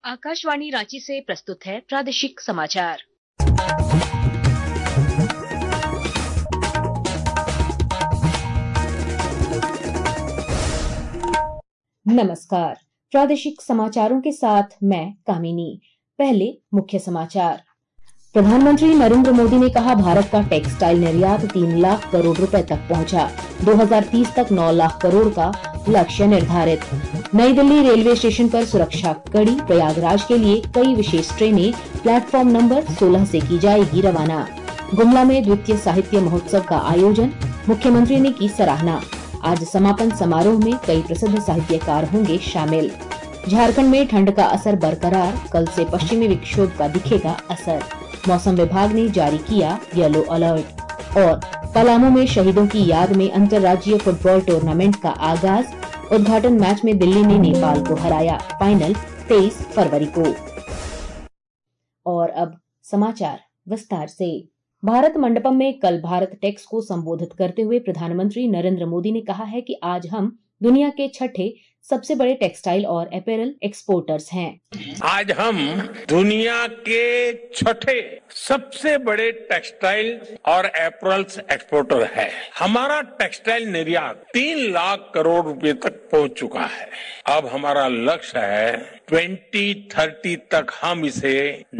आकाशवाणी रांची से प्रस्तुत है प्रादेशिक समाचार। नमस्कार, प्रादेशिक समाचारों के साथ मैं कामिनी। पहले मुख्य समाचार। प्रधानमंत्री नरेंद्र मोदी ने कहा, भारत का टेक्सटाइल निर्यात 3 लाख करोड़ रुपए तक पहुंचा। 2030 तक 9 लाख करोड़ का लक्ष्य निर्धारित। नई दिल्ली रेलवे स्टेशन पर सुरक्षा कड़ी। प्रयागराज के लिए कई विशेष ट्रेनें प्लेटफॉर्म नंबर 16 से की जाएगी रवाना। गुमला में द्वितीय साहित्य महोत्सव का आयोजन, मुख्यमंत्री ने की सराहना। आज समापन समारोह में कई प्रसिद्ध साहित्यकार होंगे शामिल। झारखंड में ठंड का असर बरकरार, कल से पश्चिमी विक्षोभ का दिखेगा असर। मौसम विभाग ने जारी किया येलो अलर्ट। और पलामू में शहीदों की याद में अंतर्राज्यीय फुटबॉल टूर्नामेंट का आगाज। उद्घाटन मैच में दिल्ली ने नेपाल को हराया। फाइनल 23 फरवरी को। और अब समाचार विस्तार से। भारत मंडपम में कल भारत टेक्स को संबोधित करते हुए प्रधानमंत्री नरेंद्र मोदी ने कहा है कि आज हम दुनिया के छठे सबसे बड़े टेक्सटाइल और अपैरल एक्सपोर्टर्स हैं। आज हम दुनिया के छठे सबसे बड़े टेक्सटाइल और अपैरल्स एक्सपोर्टर है। हमारा टेक्सटाइल निर्यात 3 लाख करोड़ रुपए तक पहुंच चुका है। अब हमारा लक्ष्य है 2030 तक हम इसे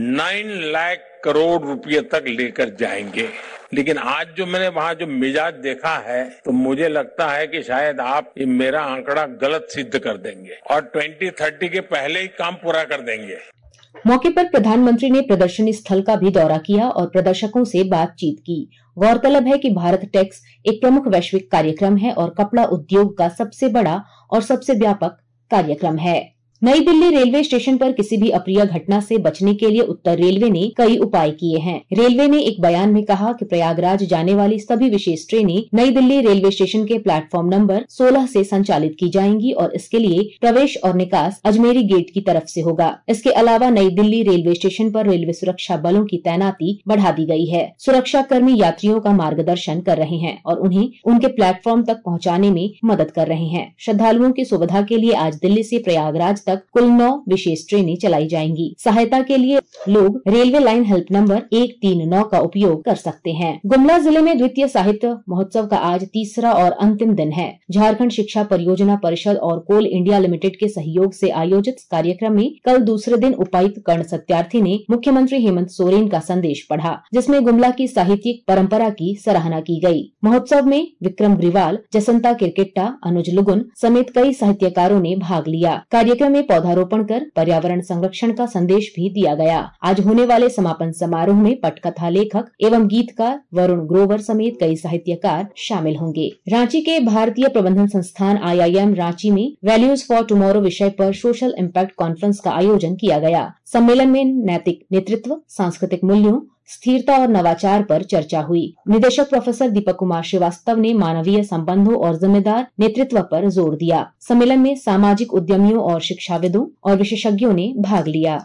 9 लाख करोड़ रुपए तक लेकर जाएंगे। लेकिन आज जो मैंने वहां जो मिजाज देखा है, तो मुझे लगता है कि शायद आप ये मेरा आंकड़ा गलत सिद्ध कर देंगे और 2030 के पहले ही काम पूरा कर देंगे। मौके पर प्रधानमंत्री ने प्रदर्शनी स्थल का भी दौरा किया और प्रदर्शकों से बातचीत की। गौरतलब है कि भारत टेक्स एक प्रमुख वैश्विक कार्यक्रम है और कपड़ा उद्योग का सबसे बड़ा और सबसे व्यापक कार्यक्रम है। नई दिल्ली रेलवे स्टेशन पर किसी भी अप्रिय घटना से बचने के लिए उत्तर रेलवे ने कई उपाय किए हैं। रेलवे ने एक बयान में कहा कि प्रयागराज जाने वाली सभी विशेष ट्रेनें नई दिल्ली रेलवे स्टेशन के प्लेटफॉर्म नंबर 16 से संचालित की जाएंगी और इसके लिए प्रवेश और निकास अजमेरी गेट की तरफ से होगा। इसके अलावा नई दिल्ली रेलवे स्टेशन पर रेलवे सुरक्षा बलों की तैनाती बढ़ा दी गई है। सुरक्षा कर्मी यात्रियों का मार्गदर्शन कर रहे हैं और उन्हें उनके प्लेटफॉर्म तक पहुँचाने में मदद कर रहे हैं। श्रद्धालुओं की सुविधा के लिए आज दिल्ली से प्रयागराज तक कुल 9 विशेष ट्रेनें चलाई जाएंगी। सहायता के लिए लोग रेलवे लाइन हेल्प नंबर 139 का उपयोग कर सकते हैं। गुमला जिले में द्वितीय साहित्य महोत्सव का आज तीसरा और अंतिम दिन है। झारखंड शिक्षा परियोजना परिषद और कोल इंडिया लिमिटेड के सहयोग से आयोजित कार्यक्रम में कल दूसरे दिन उपायुक्त कर्ण सत्यार्थी ने मुख्यमंत्री हेमंत सोरेन का संदेश पढ़ा, जिसमें गुमला की साहित्यिक परंपरा की सराहना की गई। महोत्सव में विक्रम ग्रिवाल, जसंता किरकिट्टा, अनुज लुगुन समेत कई साहित्यकारों ने भाग लिया। कार्यक्रम में पौधारोपण कर पर्यावरण संरक्षण का संदेश भी दिया गया। आज होने वाले समापन समारोह में पटकथा लेखक एवं गीतकार वरुण ग्रोवर समेत कई साहित्यकार शामिल होंगे। रांची के भारतीय प्रबंधन संस्थान IIM रांची में वैल्यूज फॉर टुमारो विषय पर सोशल इम्पैक्ट कॉन्फ्रेंस का आयोजन किया गया। सम्मेलन में नैतिक नेतृत्व, सांस्कृतिक मूल्यों, स्थिरता और नवाचार पर चर्चा हुई। निदेशक प्रोफेसर दीपक कुमार श्रीवास्तव ने मानवीय संबंधों और जिम्मेदार नेतृत्व पर जोर दिया। सम्मेलन में सामाजिक उद्यमियों और शिक्षाविदों और विशेषज्ञों ने भाग लिया।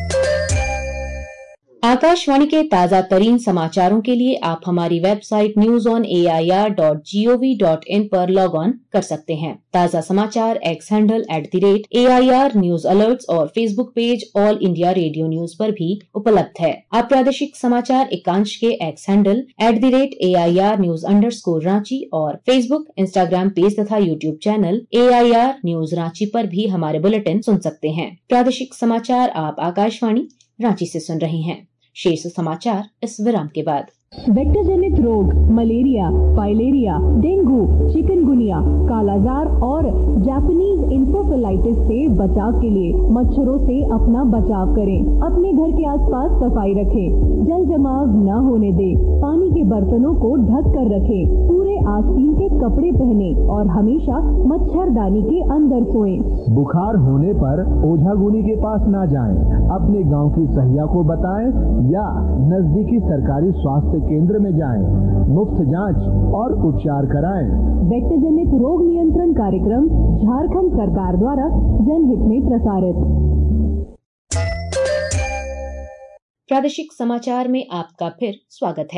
आकाशवाणी के ताजा तरीन समाचारों के लिए आप हमारी वेबसाइट newsonair.gov.in पर लॉग ऑन कर सकते हैं। ताजा समाचार X handle @AIR news alerts और Facebook page All India Radio news पर भी उपलब्ध है। आप प्रादेशिक समाचार एकांश के एक्स हैंडल @AIR न्यूज _ और फेसबुक, इंस्टाग्राम पेज तथा YouTube channel AIR news Ranchi पर भी हमारे बुलेटिन सुन सकते हैं। प्रादेशिक समाचार आप आकाशवाणी रांची से सुन रहे हैं। शेष समाचार इस विराम के बाद। वेक्टर जनित रोग malaria, filaria, dengue, chikungunya, kalazar और जापानीज इंसेफेलाइटिस से बचाव के लिए मच्छरों से अपना बचाव करें। अपने घर के आसपास सफाई रखें, जल जमाव न होने दें, पानी के बर्तनों को ढक कर रखें, पूरे आस्तीन के कपड़े पहने और हमेशा मच्छरदानी के अंदर सोएं। बुखार होने पर ओझा गुनी के पास न जाएं, अपने गांव की सहिया को बताएं या नजदीकी सरकारी स्वास्थ्य केंद्र में जाएं, मुफ्त जांच और उपचार कराएं। वेक्टर जनित रोग नियंत्रण कार्यक्रम झारखंड सरकार द्वारा जनहित में प्रसारित। प्रादेशिक समाचार में आपका फिर स्वागत है।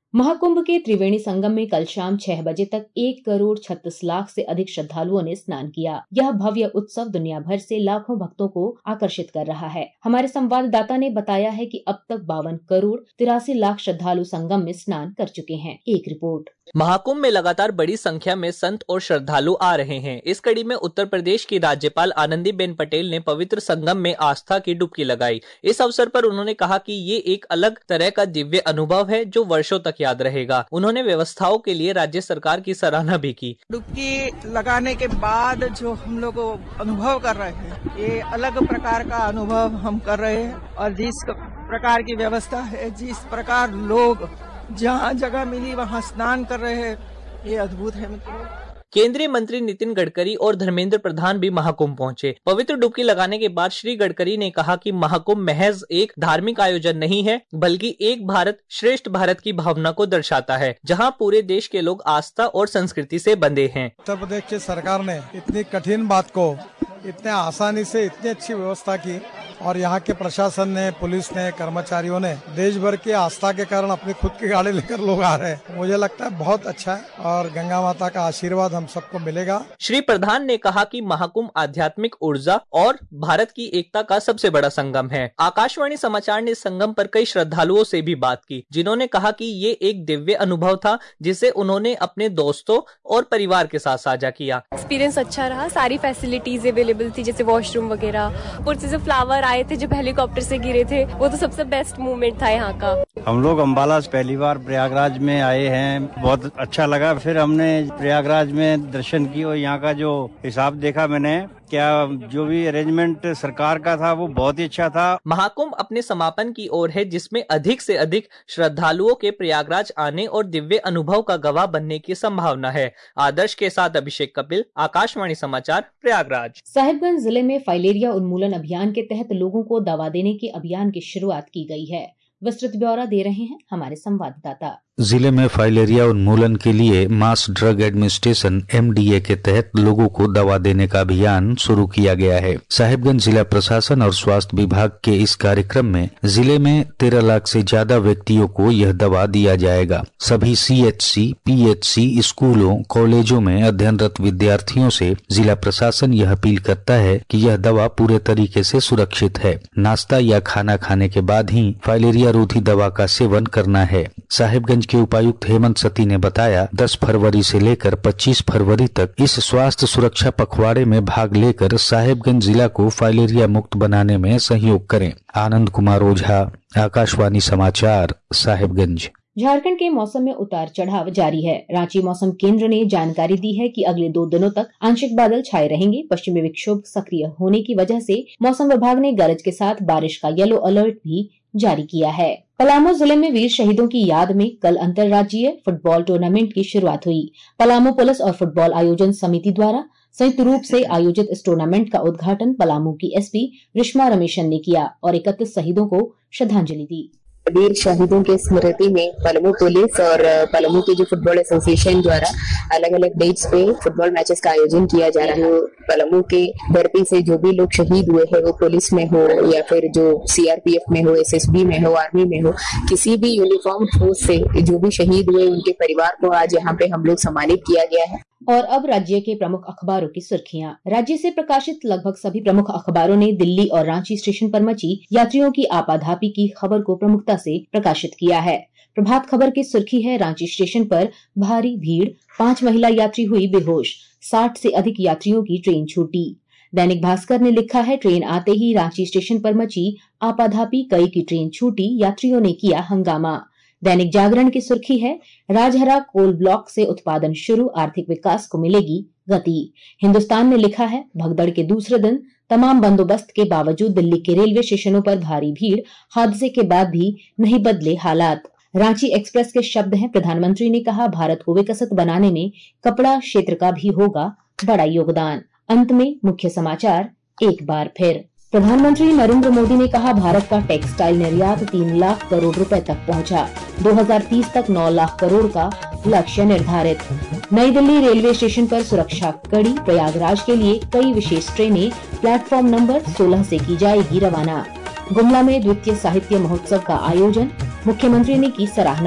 महाकुंभ के त्रिवेणी संगम में कल शाम 6 बजे तक 1,36,00,000 से अधिक श्रद्धालुओं ने स्नान किया। यह भव्य उत्सव दुनिया भर से लाखों भक्तों को आकर्षित कर रहा है। हमारे संवाददाता ने बताया है कि अब तक 52,83,00,000 श्रद्धालु संगम में स्नान कर चुके हैं। एक रिपोर्ट। महाकुंभ में लगातार बड़ी संख्या में संत और श्रद्धालु आ रहे हैं। इस कड़ी में उत्तर प्रदेश की राज्यपाल आनंदीबेन पटेल ने पवित्र संगम में आस्था की डुबकी लगाई। इस अवसर पर उन्होंने कहा कि ये एक अलग तरह का दिव्य अनुभव है जो वर्षों तक याद रहेगा। उन्होंने व्यवस्थाओं के लिए राज्य सरकार की सराहना भी की। डुबकी लगाने के बाद जो हम लोग अनुभव कर रहे हैं, ये अलग प्रकार का अनुभव हम कर रहे हैं और जिस प्रकार की व्यवस्था है, जिस प्रकार लोग जहाँ जगह मिली वहाँ स्नान कर रहे हैं, ये अद्भुत है मित्रों। केंद्रीय मंत्री नितिन गडकरी और धर्मेंद्र प्रधान भी महाकुंभ पहुंचे। पवित्र डुबकी लगाने के बाद श्री गडकरी ने कहा कि महाकुंभ महज एक धार्मिक आयोजन नहीं है, बल्कि एक भारत श्रेष्ठ भारत की भावना को दर्शाता है, जहां पूरे देश के लोग आस्था और संस्कृति से बंधे हैं। उत्तर प्रदेश की सरकार ने इतनी कठिन बात को इतने आसानी से इतनी अच्छी व्यवस्था की और यहाँ के प्रशासन ने, पुलिस ने, कर्मचारियों ने देश भर की आस्था के कारण अपनी खुद की गाड़ी लेकर लोग आ रहे हैं। मुझे लगता है बहुत अच्छा है और गंगा माता का आशीर्वाद हम सबको मिलेगा। श्री प्रधान ने कहा कि महाकुंभ आध्यात्मिक ऊर्जा और भारत की एकता का सबसे बड़ा संगम है। आकाशवाणी समाचार ने संगम पर कई श्रद्धालुओं से भी बात की, जिन्होंने कहा कि ये एक दिव्य अनुभव था जिसे उन्होंने अपने दोस्तों और परिवार के साथ साझा किया। एक्सपीरियंस अच्छा रहा, सारी फैसिलिटीज अवेलेबल थी, जैसे वॉशरूम वगैरह। ऊपर से जो फ्लावर आए थे जब हेलीकॉप्टर से गिरे थे, वो तो सबसे बेस्ट मोमेंट था यहाँ का। हम लोग अम्बाला से पहली बार प्रयागराज में आए हैं, बहुत अच्छा लगा। फिर हमने प्रयागराज में दर्शन किए और यहाँ का जो हिसाब देखा मैंने, क्या जो भी अरेंजमेंट सरकार का था वो बहुत ही अच्छा था। महाकुंभ अपने समापन की ओर है, जिसमें अधिक से अधिक श्रद्धालुओं के प्रयागराज आने और दिव्य अनुभव का गवाह बनने की संभावना है। आदर्श के साथ अभिषेक कपिल, आकाशवाणी समाचार, प्रयागराज। साहिबगंज जिले में फाइलेरिया उन्मूलन अभियान के तहत लोगों को दवा देने के अभियान की शुरुआत की गई है। विस्तृत ब्यौरा दे रहे हैं हमारे संवाददाता। जिले में फाइलेरिया उन्मूलन के लिए मास ड्रग एडमिनिस्ट्रेशन MDA के तहत लोगों को दवा देने का अभियान शुरू किया गया है। साहिबगंज जिला प्रशासन और स्वास्थ्य विभाग के इस कार्यक्रम में जिले में 13 लाख से ज्यादा व्यक्तियों को यह दवा दिया जाएगा। सभी CHC, PHC, स्कूलों, कॉलेजों में अध्ययनरत विद्यार्थियों से जिला प्रशासन यह अपील करता है कि यह दवा पूरे तरीके से सुरक्षित है। नाश्ता या खाना खाने के बाद ही फाइलेरिया रोधी दवा का सेवन करना है। साहिबगंज के उपायुक्त हेमंत सती ने बताया, 10 फरवरी से लेकर 25 फरवरी तक इस स्वास्थ्य सुरक्षा पखवाड़े में भाग लेकर साहिबगंज जिला को फाइलेरिया मुक्त बनाने में सहयोग करें। आनंद कुमार ओझा, आकाशवाणी समाचार, साहिबगंज। झारखंड के मौसम में उतार चढ़ाव जारी है। रांची मौसम केंद्र ने जानकारी दी है कि अगले 2 दिनों तक आंशिक बादल छाए रहेंगे। पश्चिमी विक्षोभ सक्रिय होने की वजह से मौसम विभाग ने गरज के साथ बारिश का येलो अलर्ट भी जारी किया है। पलामू जिले में वीर शहीदों की याद में कल अंतर्राज्यीय फुटबॉल टूर्नामेंट की शुरुआत हुई। पलामू पुलिस और फुटबॉल आयोजन समिति द्वारा संयुक्त रूप से आयोजित इस टूर्नामेंट का उद्घाटन पलामू की SP रिश्मा रमेशन ने किया और 31 शहीदों को श्रद्धांजलि दी। वीर शहीदों के स्मृति में पलामू पुलिस और पलामू की जो फुटबॉल एसोसिएशन द्वारा अलग अलग डेट्स पे फुटबॉल मैचेस का आयोजन किया जा रहा है। पलामू के धरती से जो भी लोग शहीद हुए हैं, वो पुलिस में हो या फिर जो CRPF में हो, SSB में हो, आर्मी में हो, किसी भी यूनिफॉर्म फोर्स से जो भी शहीद हुए उनके परिवार को आज यहाँ पे हम लोग सम्मानित किया गया है। और अब राज्य के प्रमुख अखबारों की सुर्खियां। राज्य से प्रकाशित लगभग सभी प्रमुख अखबारों ने दिल्ली और रांची स्टेशन पर मची यात्रियों की आपाधापी की खबर को प्रमुखता से प्रकाशित किया है। प्रभात खबर की सुर्खी है, रांची स्टेशन पर भारी भीड़, 5 महिला यात्री हुई बेहोश, 60 से अधिक यात्रियों की ट्रेन छूटी। दैनिक भास्कर ने लिखा है, ट्रेन आते ही रांची स्टेशन पर मची आपाधापी, कई की ट्रेन छूटी, यात्रियों ने किया हंगामा। दैनिक जागरण की सुर्खी है, राजहरा कोल ब्लॉक से उत्पादन शुरू, आर्थिक विकास को मिलेगी गति। हिंदुस्तान ने लिखा है, भगदड़ के दूसरे दिन तमाम बंदोबस्त के बावजूद दिल्ली के रेलवे स्टेशनों पर भारी भीड़, हादसे के बाद भी नहीं बदले हालात। रांची एक्सप्रेस के शब्द हैं, प्रधानमंत्री ने कहा, भारत को विकसित बनाने में कपड़ा क्षेत्र का भी होगा बड़ा योगदान। अंत में मुख्य समाचार एक बार फिर। प्रधानमंत्री नरेंद्र मोदी ने कहा, भारत का टेक्सटाइल निर्यात 3 लाख करोड़ रुपए तक पहुंचा। 2030 तक 9 लाख करोड़ का लक्ष्य निर्धारित। नई दिल्ली रेलवे स्टेशन पर सुरक्षा कड़ी, प्रयागराज के लिए कई विशेष ट्रेनें प्लेटफॉर्म नंबर 16 से की जाएगी रवाना। गुमला में द्वितीय साहित्य महोत्सव का आयोजन, मुख्यमंत्री ने की सराहना।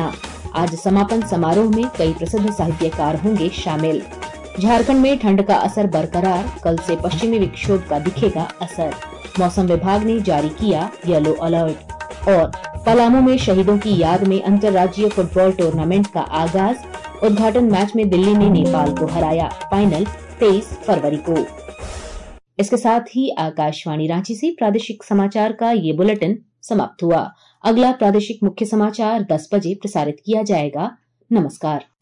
आज समापन समारोह में कई प्रसिद्ध साहित्यकार होंगे शामिल। झारखंड में ठंड का असर बरकरार, कल से पश्चिमी विक्षोभ का दिखेगा असर। मौसम विभाग ने जारी किया येलो अलर्ट। और पलामू में शहीदों की याद में अंतर्राज्यीय फुटबॉल टूर्नामेंट का आगाज। उद्घाटन मैच में दिल्ली ने नेपाल को हराया। फाइनल 23 फरवरी को। इसके साथ ही आकाशवाणी रांची से प्रादेशिक समाचार का ये बुलेटिन समाप्त हुआ। अगला प्रादेशिक मुख्य समाचार 10 बजे प्रसारित किया जाएगा। नमस्कार।